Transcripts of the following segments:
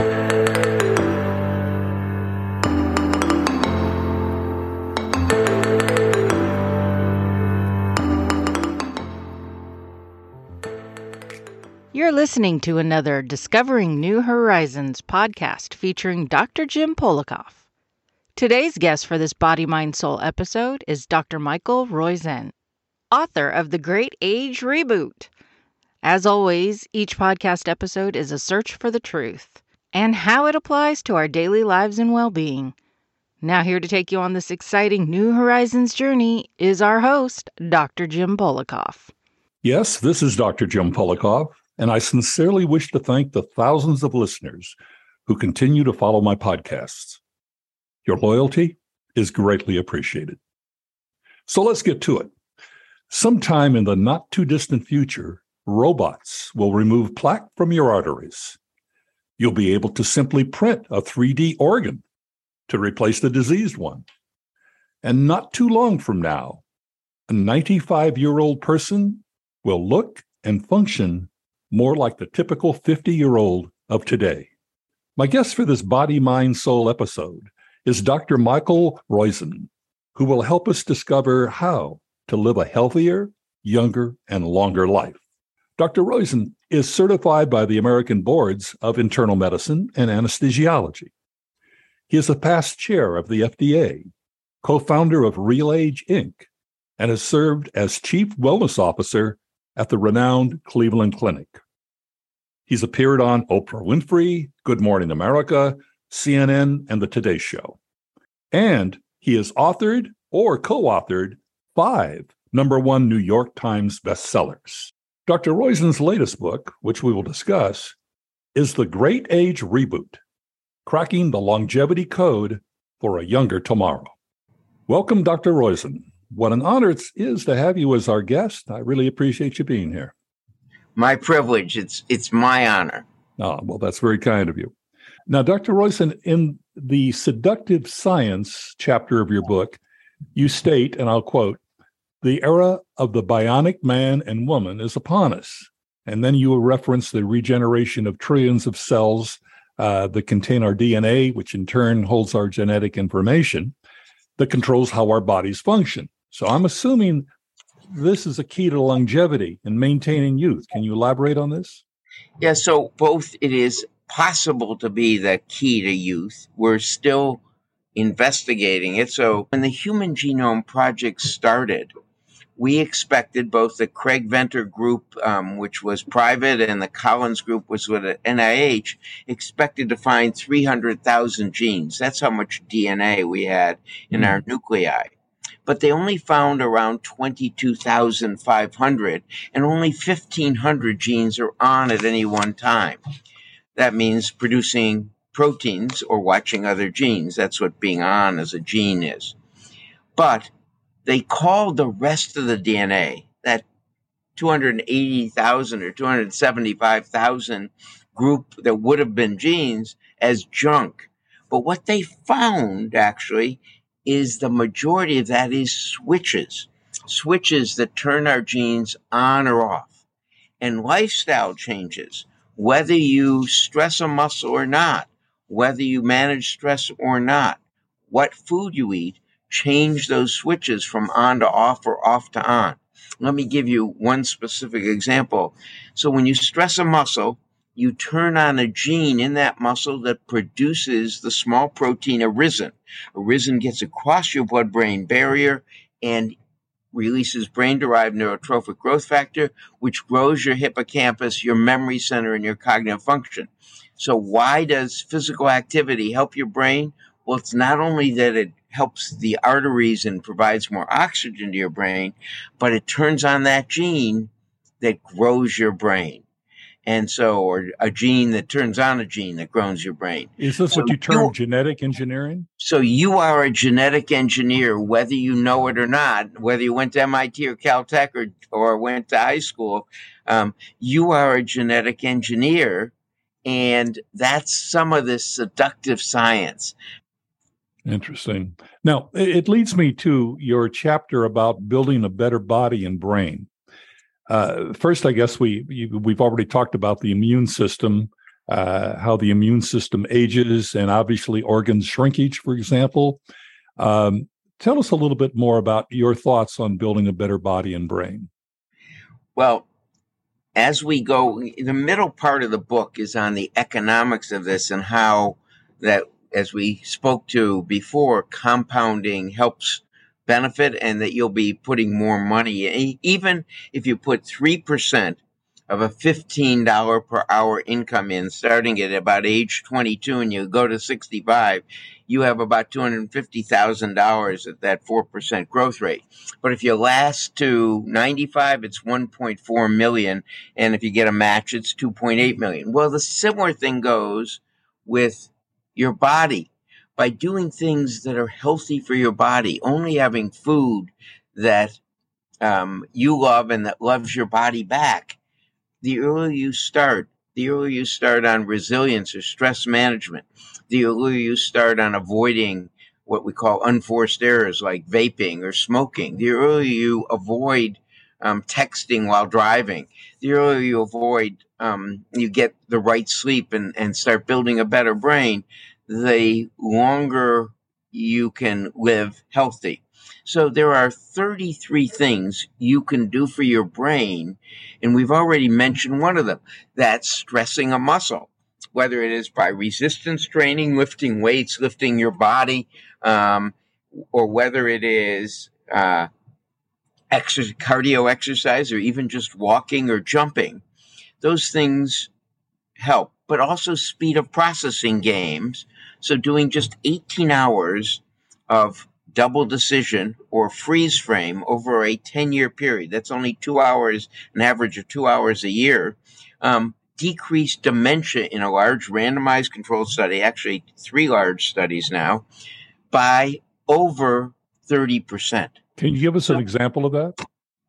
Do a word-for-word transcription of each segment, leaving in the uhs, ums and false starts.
You're listening to another Discovering New Horizons podcast featuring Doctor Jim Polikoff. Today's guest for this Body, Mind, Soul episode is Doctor Michael Roizen, author of The Great Age Reboot. As always, each podcast episode is a search for the truth and how it applies to our daily lives and well-being. Now here to take you on this exciting New Horizons journey is our host, Doctor Jim Polikoff. Yes, this is Doctor Jim Polikoff, and I sincerely wish to thank the thousands of listeners who continue to follow my podcasts. Your loyalty is greatly appreciated. So let's get to it. Sometime in the not-too-distant future, robots will remove plaque from your arteries. You'll be able to simply print a three D organ to replace the diseased one. And not too long from now, a ninety-five-year-old person will look and function more like the typical fifty-year-old of today. My guest for this Body, Mind, Soul episode is Doctor Michael Roizen, who will help us discover how to live a healthier, younger, and longer life. Doctor Roizen is certified by the American Boards of Internal Medicine and Anesthesiology. He is a past chair of the F D A, co-founder of Real Age, Incorporated, and has served as Chief Wellness Officer at the renowned Cleveland Clinic. He's appeared on Oprah Winfrey, Good Morning America, C N N, and The Today Show. And he has authored or co-authored five number one New York Times bestsellers. Doctor Roizen's latest book, which we will discuss, is The Great Age Reboot, Cracking the Longevity Code for a Younger Tomorrow. Welcome, Doctor Roizen. What an honor it is to have you as our guest. I really appreciate you being here. My privilege. It's it's my honor. Oh, well, that's very kind of you. Now, Doctor Roizen, in the Seductive Science chapter of your book, you state, and I'll quote, "The era of the bionic man and woman is upon us." And then you will reference the regeneration of trillions of cells uh, that contain our D N A, which in turn holds our genetic information that controls how our bodies function. So I'm assuming this is a key to longevity and maintaining youth. Can you elaborate on this? Yeah, so both it is possible to be the key to youth. We're still investigating it. So when the Human Genome Project started, we expected both the Craig Venter group, um, which was private, and the Collins group, which was at N I H, expected to find three hundred thousand genes. That's how much D N A we had in mm. our nuclei. But they only found around twenty-two thousand five hundred, and only fifteen hundred genes are on at any one time. That means producing proteins or watching other genes. That's what being on as a gene is. But they called the rest of the D N A, that two hundred eighty thousand or two hundred seventy-five thousand group that would have been genes, as junk. But what they found, actually, is the majority of that is switches, switches that turn our genes on or off. And lifestyle changes, whether you stress a muscle or not, whether you manage stress or not, what food you eat, change those switches from on to off or off to on. Let me give you one specific example. So when you stress a muscle, you turn on a gene in that muscle that produces the small protein irisin. Irisin gets across your blood-brain barrier and releases brain-derived neurotrophic growth factor, which grows your hippocampus, your memory center, and your cognitive function. So why does physical activity help your brain? Well, it's not only that it helps the arteries and provides more oxygen to your brain, but it turns on that gene that grows your brain. And so, or a gene that turns on a gene that grows your brain. Is this so what you term you, genetic engineering? So you are a genetic engineer, whether you know it or not, whether you went to M I T or Caltech or, or went to high school, um, you are a genetic engineer. And that's some of this seductive science. Interesting. Now, it leads me to your chapter about building a better body and brain. Uh, first, I guess we we've already talked about the immune system, uh, how the immune system ages, and obviously organ shrinkage, for example. Um, tell us a little bit more about your thoughts on building a better body and brain. Well, as we go, the middle part of the book is on the economics of this and how that, as we spoke to before, compounding helps benefit, and that you'll be putting more money. Even if you put three percent of a fifteen dollars per hour income in, starting at about age twenty-two, and you go to sixty-five, you have about two hundred fifty thousand dollars at that four percent growth rate. But if you last to ninety-five, it's one point four million dollars. And if you get a match, it's two point eight million dollars. Well, the similar thing goes with your body. By doing things that are healthy for your body, only having food that um, you love and that loves your body back, the earlier you start, the earlier you start on resilience or stress management, the earlier you start on avoiding what we call unforced errors like vaping or smoking, the earlier you avoid um, texting while driving, the earlier you avoid, um, you get the right sleep and, and start building a better brain, the longer you can live healthy. So there are thirty-three things you can do for your brain, and we've already mentioned one of them. That's stressing a muscle, whether it is by resistance training, lifting weights, lifting your body, um, or whether it is uh, exercise, cardio exercise, or even just walking or jumping. Those things help, but also speed of processing games. So doing just eighteen hours of double decision or freeze frame over a ten-year period, that's only two hours, an average of two hours a year, um, decreased dementia in a large randomized controlled study, actually three large studies now, by over thirty percent. Can you give us an example of that?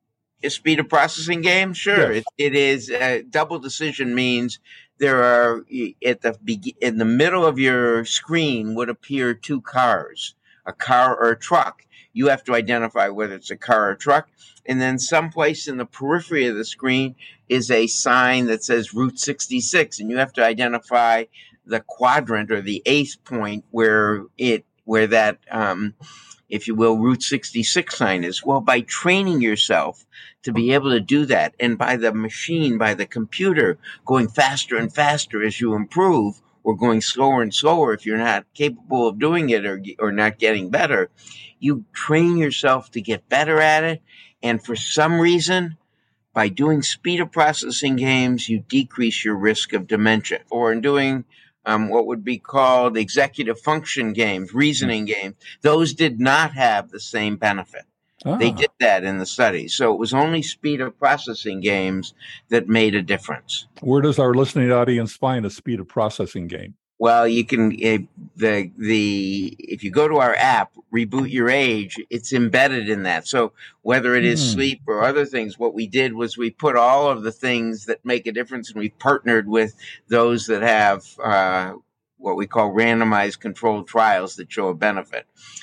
A speed of processing game? Sure. Yes. It, it is. Uh, double decision means there are, at the in the middle of your screen would appear two cars, a car or a truck. You have to identify whether it's a car or a truck. And then someplace in the periphery of the screen is a sign that says Route sixty-six, and you have to identify the quadrant or the eighth point where it where that, um, if you will, Route sixty-six sign is. Well, by training yourself to be able to do that, and by the machine, by the computer, going faster and faster as you improve, or going slower and slower if you're not capable of doing it or, or not getting better, you train yourself to get better at it. And for some reason, by doing speed of processing games, you decrease your risk of dementia. Or in doing um, what would be called executive function games, reasoning games, those did not have the same benefit. Ah. They did that in the study. So it was only speed of processing games that made a difference. Where does our listening audience find a speed of processing game? Well, you can, uh, the, the, if you go to our app, Reboot Your Age, it's embedded in that. So whether it is mm. sleep or other things, what we did was we put all of the things that make a difference, and we partnered with those that have uh, what we call randomized controlled trials that show a benefit.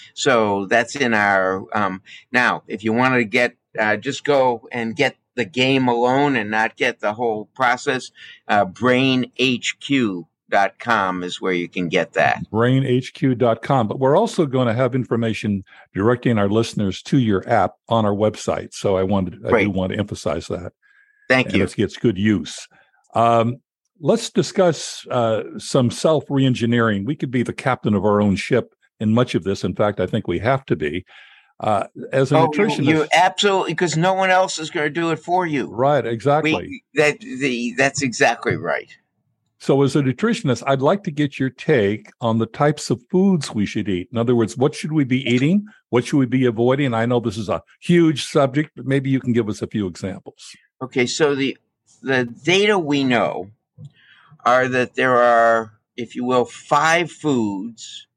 So that's in our, um, now, if you want to get, uh, just go and get the game alone and not get the whole process, uh, brain H Q dot com is where you can get that. brain H Q dot com. But we're also going to have information directing our listeners to your app on our website. So I wanted, I do want to emphasize that. Thank and you. It gets good use. Um, let's discuss uh, some self-reengineering. We could be the captain of our own ship in much of this. In fact, I think we have to be. Uh, as a oh, nutritionist, you, you absolutely, because no one else is going to do it for you. Right, exactly. We, that the that's exactly right. So as a nutritionist, I'd like to get your take on the types of foods we should eat. In other words, what should we be eating? What should we be avoiding? I know this is a huge subject, but maybe you can give us a few examples. Okay, so the the data we know are that there are, if you will, five foods,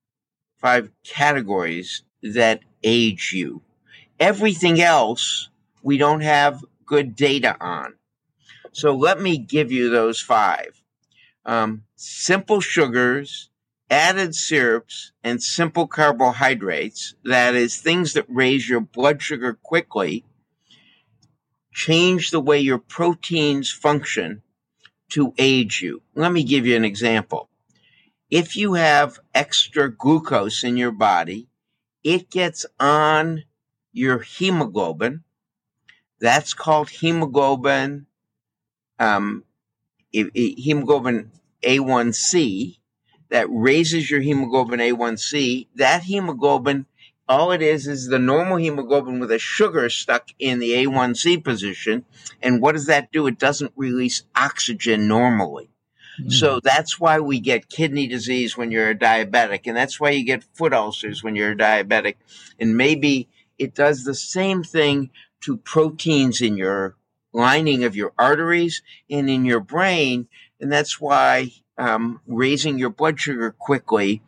five categories that age you. Everything else we don't have good data on. So let me give you those five. Um, simple sugars, added syrups, and simple carbohydrates, that is, things that raise your blood sugar quickly, change the way your proteins function, to age you. Let me give you an example. If you have extra glucose in your body, it gets on your hemoglobin. That's called hemoglobin, um, hemoglobin A one C. That raises your hemoglobin A one C. That hemoglobin, all it is, is the normal hemoglobin with a sugar stuck in the A one C position. And what does that do? It doesn't release oxygen normally. Mm. So that's why we get kidney disease when you're a diabetic. And that's why you get foot ulcers when you're a diabetic. And maybe it does the same thing to proteins in your lining of your arteries and in your brain. And that's why um, raising your blood sugar quickly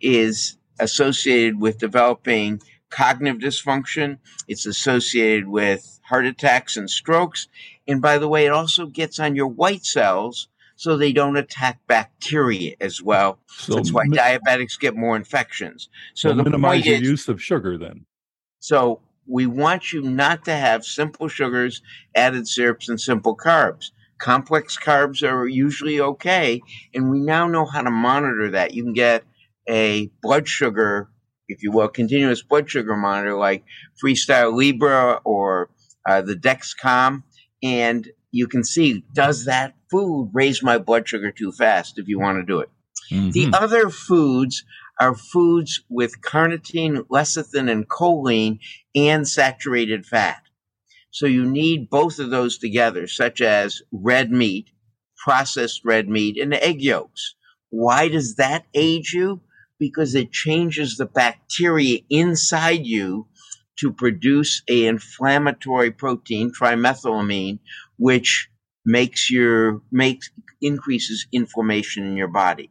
is associated with developing cognitive dysfunction. It's associated with heart attacks and strokes. And by the way, it also gets on your white cells so they don't attack bacteria as well. So that's why mi- diabetics get more infections. So, so the minimize point your is, use of sugar then. So we want you not to have simple sugars, added syrups, and simple carbs. Complex carbs are usually okay, and we now know how to monitor that. You can get a blood sugar, if you will, continuous blood sugar monitor like Freestyle Libre or uh, the Dexcom, and you can see, does that food raise my blood sugar too fast if you want to do it? Mm-hmm. The other foods are foods with carnitine, lecithin, and choline and saturated fat. So you need both of those together, such as red meat, processed red meat, and egg yolks. Why does that age you? Because it changes the bacteria inside you to produce an inflammatory protein, trimethylamine, which makes your makes increases inflammation in your body.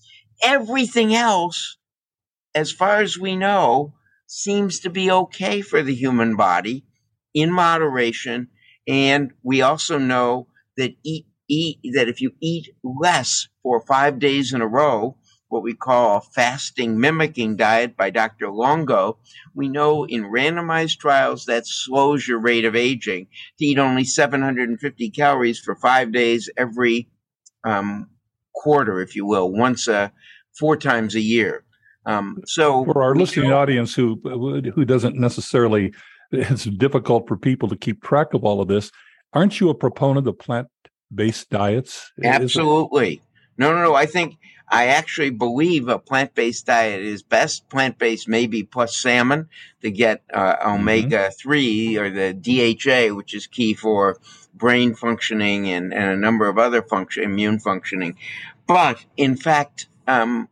Everything else, as far as we know, seems to be okay for the human body in moderation. And we also know that eat, eat that if you eat less for five days in a row, what we call a fasting mimicking diet by Doctor Longo, we know in randomized trials that slows your rate of aging. To eat only seven hundred fifty calories for five days every um, quarter, if you will, once a four times a year. Um, so for our listening know, audience who who doesn't necessarily, it's difficult for people to keep track of all of this. Aren't you a proponent of plant-based diets? Absolutely. No, no, no. I think I actually believe a plant-based diet is best. Plant-based maybe plus salmon to get uh, omega three or the D H A, which is key for brain functioning and, and a number of other function, immune functioning. But in fact, um,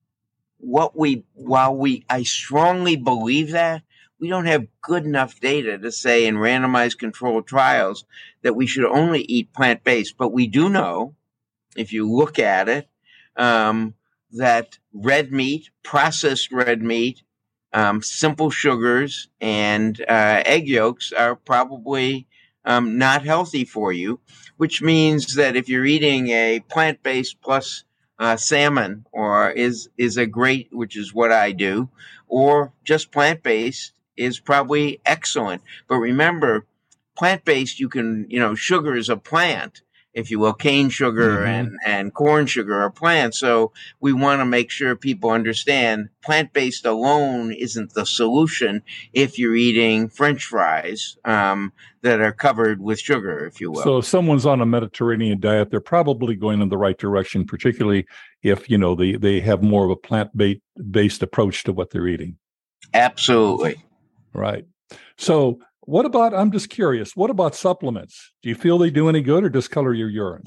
what we, while we, I strongly believe that, we don't have good enough data to say in randomized controlled trials that we should only eat plant-based. But we do know, if you look at it, um, that red meat, processed red meat, um, simple sugars, and uh, egg yolks are probably um, not healthy for you, which means that if you're eating a plant-based plus uh, salmon, or is is a great, which is what I do, or just plant-based is probably excellent. But remember, plant-based, you can, you know, sugar is a plant, if you will. Cane sugar mm-hmm. and, and corn sugar are plants. So we want to make sure people understand plant-based alone isn't the solution if you're eating French fries um, that are covered with sugar, if you will. So if someone's on a Mediterranean diet, they're probably going in the right direction, particularly if, you know, they, they have more of a plant-based approach to what they're eating. Absolutely. Right. So what about, I'm just curious, what about supplements? Do you feel they do any good or discolor your urine?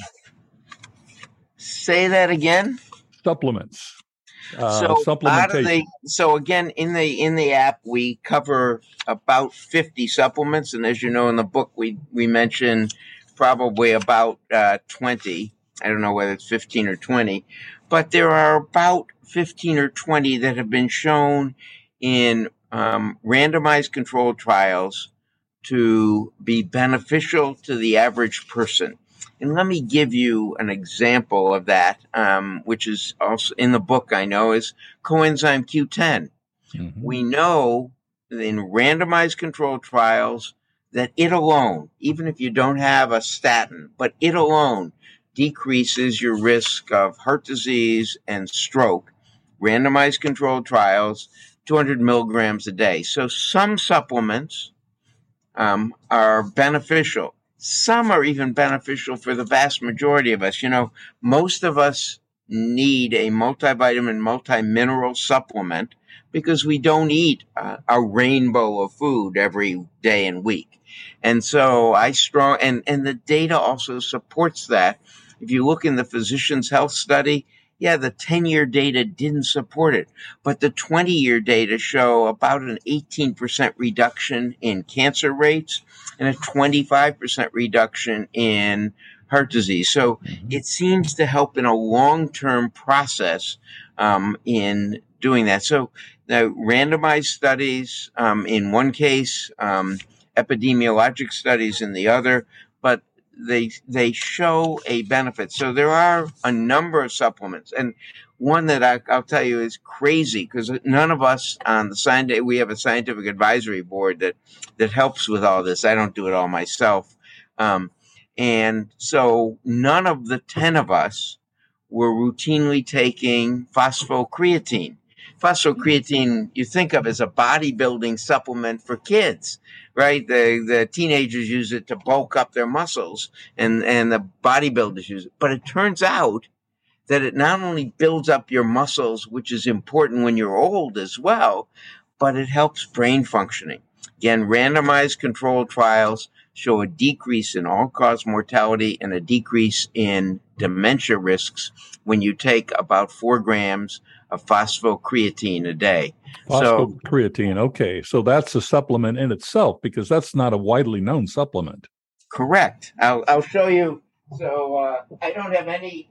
Say that again. Supplements. Uh, so supplementation. Out of the, so again, in the in the app, we cover about fifty supplements. And as you know, in the book, we, we mention probably about uh, twenty. I don't know whether it's fifteen or twenty. But there are about fifteen or twenty that have been shown in um, randomized controlled trials to be beneficial to the average person. And let me give you an example of that, um, which is also in the book, I know, is coenzyme Q ten. Mm-hmm. We know in randomized controlled trials that it alone, even if you don't have a statin, but it alone decreases your risk of heart disease and stroke. Randomized controlled trials, two hundred milligrams a day. So some supplements um, are beneficial. Some are even beneficial for the vast majority of us. You know, most of us need a multivitamin, multimineral supplement because we don't eat uh, a rainbow of food every day and week. And so I strong, and, and the data also supports that. If you look in the Physicians Health Study, yeah, the ten-year data didn't support it, but the twenty-year data show about an eighteen percent reduction in cancer rates and a twenty-five percent reduction in heart disease. So mm-hmm. it seems to help in a long-term process um, in doing that. So the randomized studies um, in one case, um, epidemiologic studies in the other, but they they show a benefit. So there are a number of supplements, and one that I, I'll tell you is crazy because none of us on the scientific, we have a scientific advisory board that that helps with all this. I don't do it all myself, um, and so none of the ten of us were routinely taking phosphocreatine. Phosphocreatine, you think of as a bodybuilding supplement for kids, right? The the teenagers use it to bulk up their muscles, and, and the bodybuilders use it. But it turns out that it not only builds up your muscles, which is important when you're old as well, but it helps brain functioning. Again, randomized controlled trials show a decrease in all-cause mortality and a decrease in dementia risks when you take about four grams of phosphocreatine a day. Phosphocreatine, so, okay. So that's a supplement in itself because that's not a widely known supplement. Correct. I'll, I'll show you. So uh, I don't have any,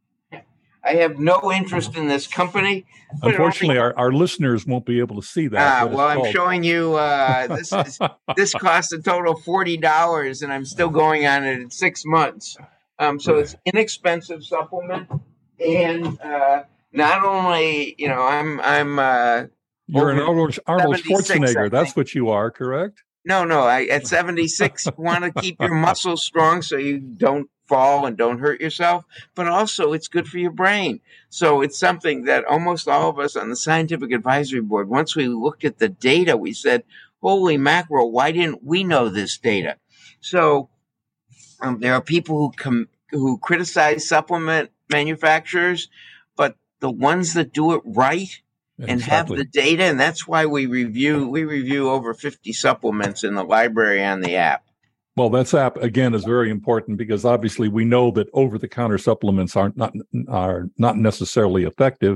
I have no interest in this company. Unfortunately, only, our, our listeners won't be able to see that. Uh, well, I'm called. showing you, uh, this is, this costs a total of forty dollars, and I'm still going on it in six months. Um, so it's inexpensive supplement, and uh, not only, you know, I'm, I'm, uh, you're an Arnold, Arnold Schwarzenegger. That's what you are, correct? No, no. I, at seventy-six, want to keep your muscles strong so you don't fall and don't hurt yourself. But also, it's good for your brain. So it's something that almost all of us on the scientific advisory board, once we looked at the data, we said, holy mackerel, why didn't we know this data? So um, there are people who com- who criticize supplement manufacturers, but the ones that do it right and exactly. have the data, and that's why we review we review over fifty supplements in the library on the app. Well, that's app again is very important because obviously we know that over-the-counter supplements aren't not are not necessarily effective,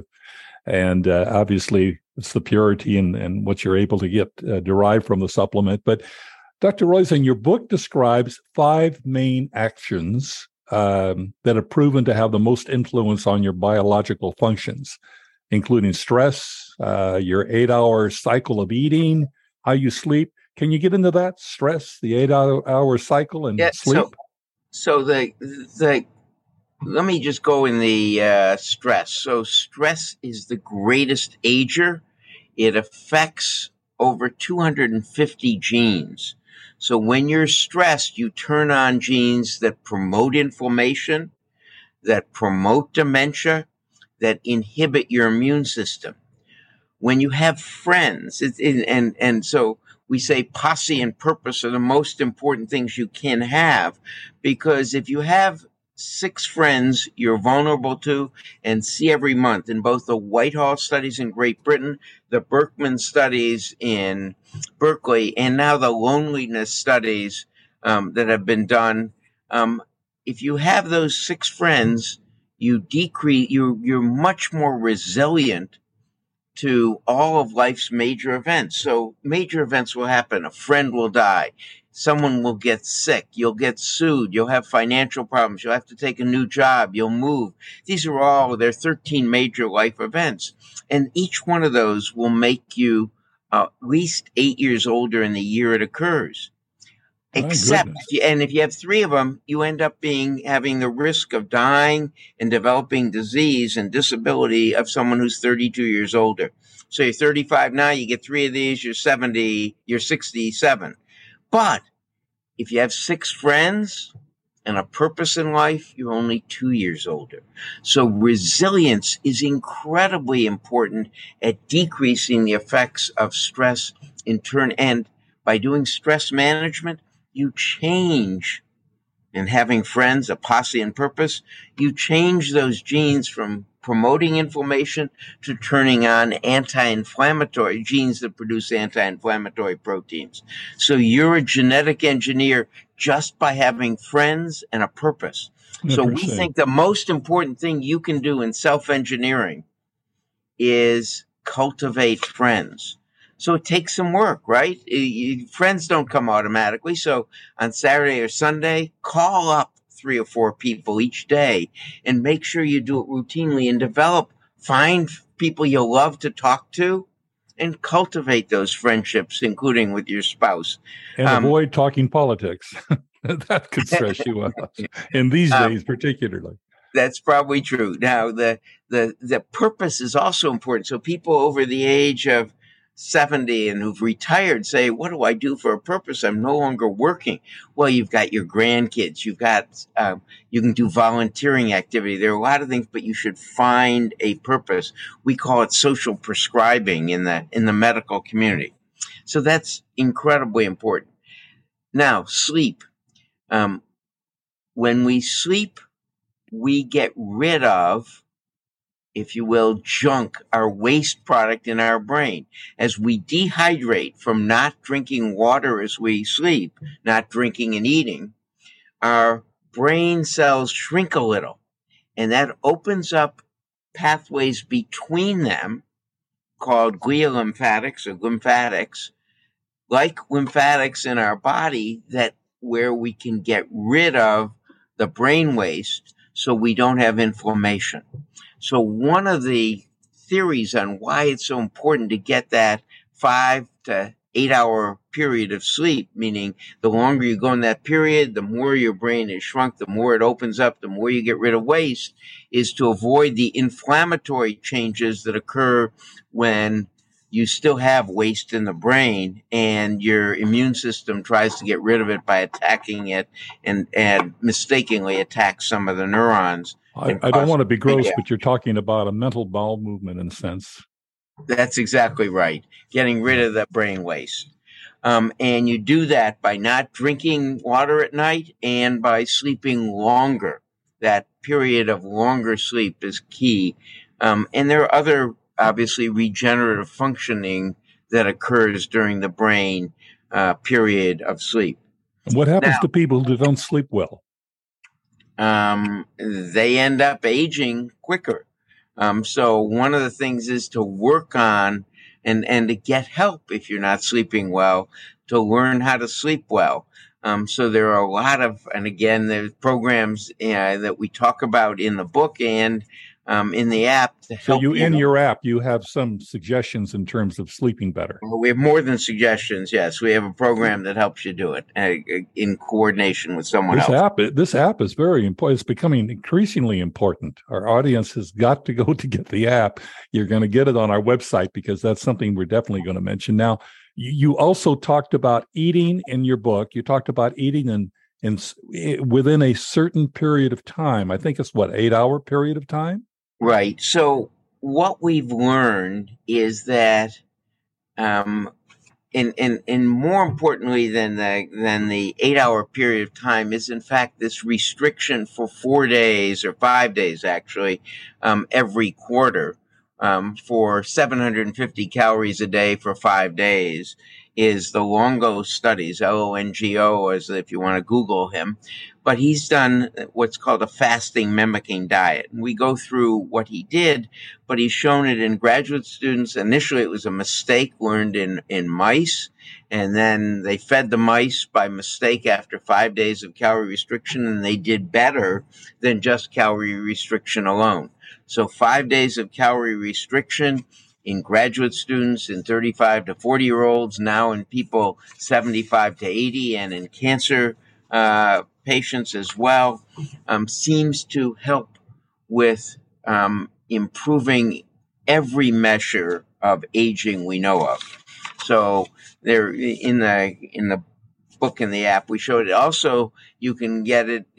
and uh, obviously it's the purity and, and what you're able to get uh, derived from the supplement. But Doctor Roizen, your book describes five main actions um, that have proven to have the most influence on your biological functions, including stress, uh, your eight-hour cycle of eating, how you sleep. Can you get into that? Stress, the eight-hour cycle, and yeah, sleep? So, so the the let me just go in the uh, stress. So stress is the greatest ager. It affects over two hundred fifty genes. So when you're stressed, you turn on genes that promote inflammation, that promote dementia, that inhibit your immune system. When you have friends, it, it, and and so we say posse and purpose are the most important things you can have, because if you have six friends you're vulnerable to and see every month in both the Whitehall studies in Great Britain, the Berkman studies in Berkeley, and now the loneliness studies um, that have been done, um, if you have those six friends, you decrease, you're, you're much more resilient to all of life's major events. So major events will happen. A friend will die. Someone will get sick. You'll get sued. You'll have financial problems. You'll have to take a new job. You'll move. These are all, there are thirteen major life events. And each one of those will make you uh, at least eight years older in the year it occurs. Except, if you, and if you have three of them, you end up being having the risk of dying and developing disease and disability of someone who's thirty-two years older. So you're thirty-five now, you get three of these, you're seventy, you're sixty-seven. But if you have six friends and a purpose in life, you're only two years older. So resilience is incredibly important at decreasing the effects of stress in turn. And by doing stress management, you change, and having friends, a posse and purpose, you change those genes from promoting inflammation to turning on anti-inflammatory genes that produce anti-inflammatory proteins. So you're a genetic engineer just by having friends and a purpose. So we think the most important thing you can do in self-engineering is cultivate friends. So it takes some work, right? Friends don't come automatically. So on Saturday or Sunday, call up three or four people each day and make sure you do it routinely and develop, find people you'll love to talk to and cultivate those friendships, including with your spouse. And um, avoid talking politics. That could stress you out in these um, days, particularly. That's probably true. Now, the, the, the purpose is also important. So people over the age of seventy and who've retired say, what do I do for a purpose? I'm no longer working. Well, you've got your grandkids. You've got, um, you can do volunteering activity. There are a lot of things, but you should find a purpose. We call it social prescribing in the, in the medical community. So that's incredibly important. Now, sleep. Um, when we sleep, we get rid of, if you will, junk, our waste product in our brain. As we dehydrate from not drinking water as we sleep, not drinking and eating, our brain cells shrink a little. And that opens up pathways between them called glial lymphatics or lymphatics, like lymphatics in our body, that where we can get rid of the brain waste so we don't have inflammation. So one of the theories on why it's so important to get that five to eight hour period of sleep, meaning the longer you go in that period, the more your brain is shrunk, the more it opens up, the more you get rid of waste, is to avoid the inflammatory changes that occur when you still have waste in the brain and your immune system tries to get rid of it by attacking it and, and mistakenly attacks some of the neurons. I, I don't want to be gross, yeah. But you're talking about a mental bowel movement in a sense. That's exactly right. Getting rid of the brain waste. Um, and you do that by not drinking water at night and by sleeping longer. That period of longer sleep is key. Um, and there are other, obviously, regenerative functioning that occurs during the brain uh, period of sleep. What happens now, to people who don't sleep well? Um, they end up aging quicker. Um, so one of the things is to work on and, and to get help if you're not sleeping well, to learn how to sleep well. Um, so there are a lot of, and again, there's programs uh, that we talk about in the book and um, in the app to help. So you, you in know. your app, you have some suggestions in terms of sleeping better. Well, we have more than suggestions. Yes, we have a program that helps you do it uh, in coordination with someone this else. App, this app is very important. It's becoming increasingly important. Our audience has got to go to get the app. You're going to get it on our website because that's something we're definitely going to mention. Now, you, you also talked about eating in your book. You talked about eating in, in within a certain period of time. I think it's what, eight hour period of time? Right. So what we've learned is that, um, and, and, and more importantly than the, than the eight hour period of time is in fact this restriction for four days or five days actually, um, every quarter, um, for seven hundred fifty calories a day for five days is the Longo studies, L O N G O, as if you want to Google him. But he's done what's called a fasting mimicking diet. And we go through what he did, but he's shown it in graduate students. Initially, it was a mistake learned in, in mice. And then they fed the mice by mistake after five days of calorie restriction, and they did better than just calorie restriction alone. So five days of calorie restriction in graduate students, in thirty-five to forty year olds, now in people seventy-five to eighty, and in cancer uh, patients as well, um, seems to help with um, improving every measure of aging we know of. So there, in the in the book in the app. We showed it. Also, you can get it.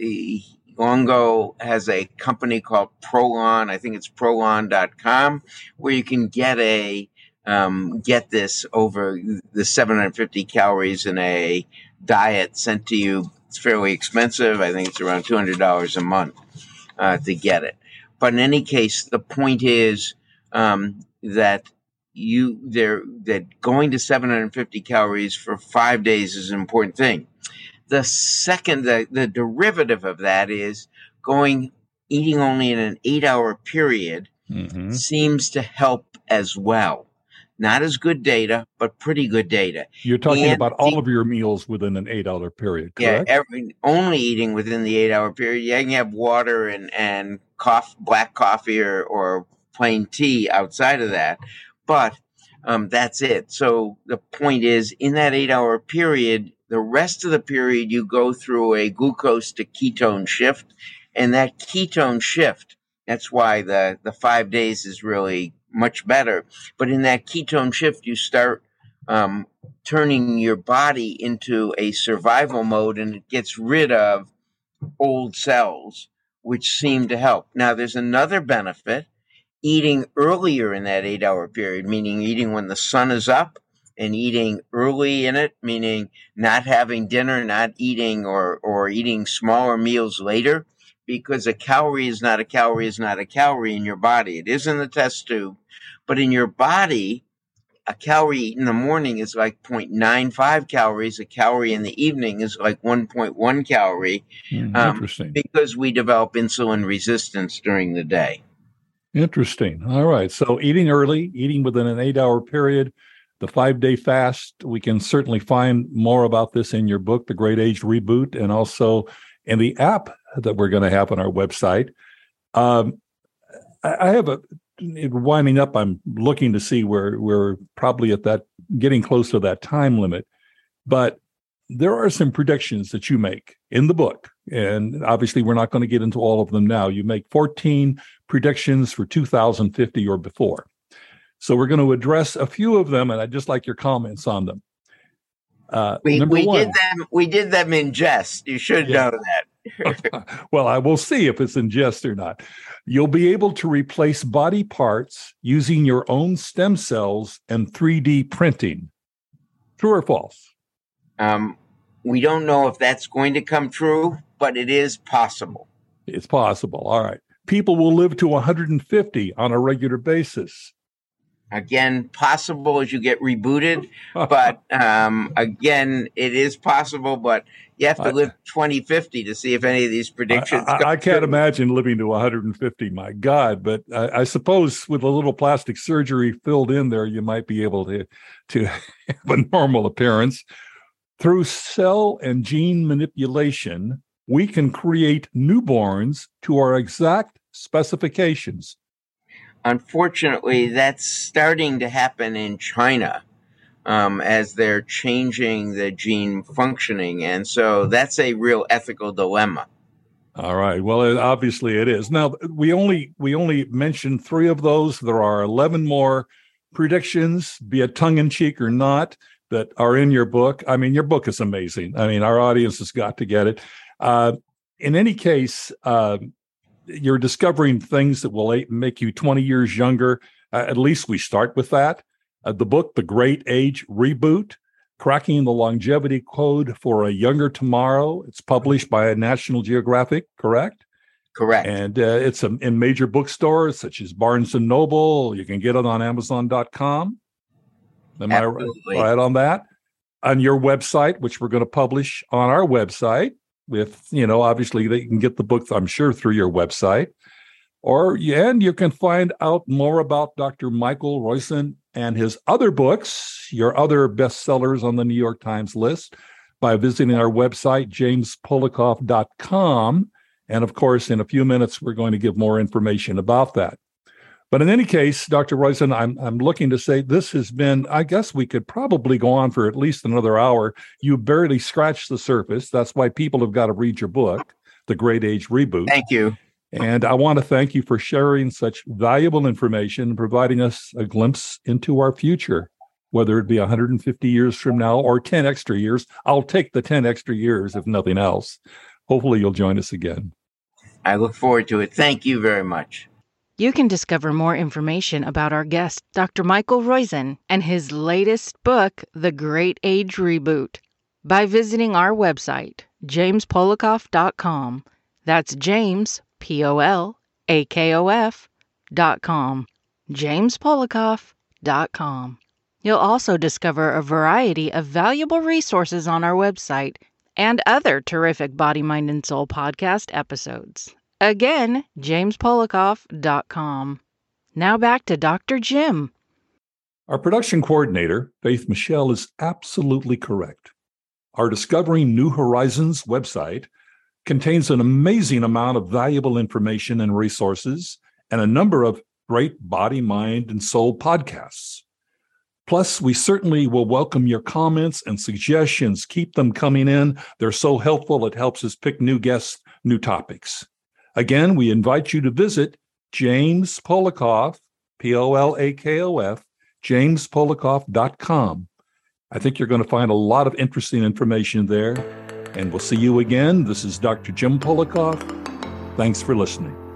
Longo has a company called Prolon. I think it's prolon dot com, where you can get a um, get this over the seven hundred fifty calories in a diet sent to you. It's fairly expensive. I think it's around two hundred dollars a month uh, to get it. But in any case, the point is um, that you there that going to seven hundred fifty calories for five days is an important thing. The second, the, the derivative of that is going, eating only in an eight hour period mm-hmm. seems to help as well. Not as good data, but pretty good data. You're talking and about all the, of your meals within an eight hour period, correct? Yeah, every, only eating within the eight hour period. You can have water and, and coffee, black coffee or, or plain tea outside of that, but um, that's it. So the point is, in that eight hour period, the rest of the period, you go through a glucose to ketone shift, and that ketone shift, that's why the, the five days is really much better. But in that ketone shift, you start um, turning your body into a survival mode, and it gets rid of old cells, which seem to help. Now, there's another benefit. Eating earlier in that eight hour period, meaning eating when the sun is up, and eating early in it, meaning not having dinner, not eating or, or eating smaller meals later, because a calorie is not a calorie is not a calorie in your body. It is in the test tube, but in your body, a calorie eaten in the morning is like zero point nine five calories. A calorie in the evening is like one point one calorie. Mm, um, interesting. Because we develop insulin resistance during the day. Interesting. All right. So eating early, eating within an eight hour period, the five-day fast, we can certainly find more about this in your book, The Great Age Reboot, and also in the app that we're going to have on our website. Um, I have a, winding up, I'm looking to see where we're probably at that, getting close to that time limit. But there are some predictions that you make in the book, and obviously we're not going to get into all of them now. You make fourteen predictions for two thousand fifty or before. So we're going to address a few of them, and I'd just like your comments on them. Uh, we we one, did them. We did them in jest. You should yeah. know that. Well, I will see if it's in jest or not. You'll be able to replace body parts using your own stem cells and three D printing. True or false? Um, we don't know if that's going to come true, but it is possible. It's possible. All right. People will live to one hundred fifty on a regular basis. Again, possible as you get rebooted, but um, again, it is possible, but you have to live twenty fifty to see if any of these predictions I, I, come I can't true. imagine living to one hundred fifty, my God, but I, I suppose with a little plastic surgery filled in there, you might be able to, to have a normal appearance. Through cell and gene manipulation, we can create newborns to our exact specifications. Unfortunately, that's starting to happen in China um, as they're changing the gene functioning. And so that's a real ethical dilemma. All right. Well, obviously it is. Now, we only we only mentioned three of those. There are eleven more predictions, be it tongue-in-cheek or not, that are in your book. I mean, your book is amazing. I mean, our audience has got to get it. Uh, in any case, uh, you're discovering things that will make you twenty years younger. Uh, at least we start with that. Uh, the book, The Great Age Reboot, Cracking the Longevity Code for a Younger Tomorrow. It's published by National Geographic, correct? Correct. And uh, it's a, in major bookstores such as Barnes and Noble. You can get it on amazon dot com. Am Absolutely. I right on that? On your website, which we're going to publish on our website. With, you know, obviously they can get the book, I'm sure, through your website. Or, and you can find out more about Doctor Michael Roizen and his other books, your other bestsellers on the New York Times list, by visiting our website, james polikoff dot com. And of course, in a few minutes, we're going to give more information about that. But in any case, Doctor Roizen, I'm I'm looking to say this has been, I guess we could probably go on for at least another hour. You barely scratched the surface. That's why people have got to read your book, The Great Age Reboot. Thank you. And I want to thank you for sharing such valuable information and providing us a glimpse into our future. whether it be one hundred fifty years from now or ten extra years. I'll take the ten extra years, if nothing else. Hopefully you'll join us again. I look forward to it. Thank you very much. You can discover more information about our guest, Doctor Michael Roizen, and his latest book, The Great Age Reboot, by visiting our website, james polikoff dot com. That's James, P O L A K O F, dot com. james polikoff dot com. You'll also discover a variety of valuable resources on our website and other terrific Body, Mind, and Soul podcast episodes. Again, james polikoff dot com. Now back to Doctor Jim. Our production coordinator, Faith Michelle, is absolutely correct. Our Discovering New Horizons website contains an amazing amount of valuable information and resources and a number of great Body, Mind, and Soul podcasts. Plus, we certainly will welcome your comments and suggestions. Keep them coming in. They're so helpful. It helps us pick new guests, new topics. Again, we invite you to visit James Polikoff, P O L A K O F, james polikoff dot com. I think you're going to find a lot of interesting information there. And we'll see you again. This is Doctor Jim Polikoff. Thanks for listening.